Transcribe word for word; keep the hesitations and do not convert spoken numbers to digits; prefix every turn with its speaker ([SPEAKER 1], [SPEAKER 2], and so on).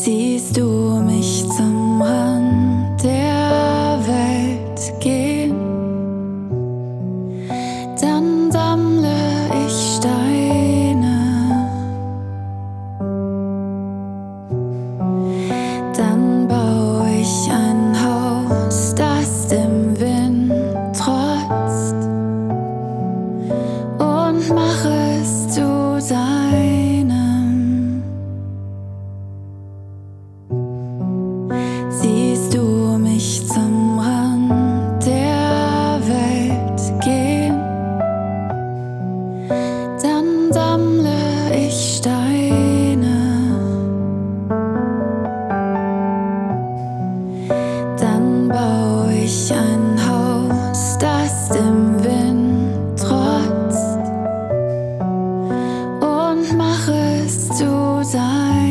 [SPEAKER 1] Siehst du mich zum Rand der Welt gehen, dann sammle ich Steine, dann baue ich ein Haus, das dem Wind trotzt, und mache es zu seinem. Siehst du mich zum Rand der Welt gehen, dann sammle ich Steine, dann baue ich ein Haus, das dem Wind trotzt, und mache es zu sein.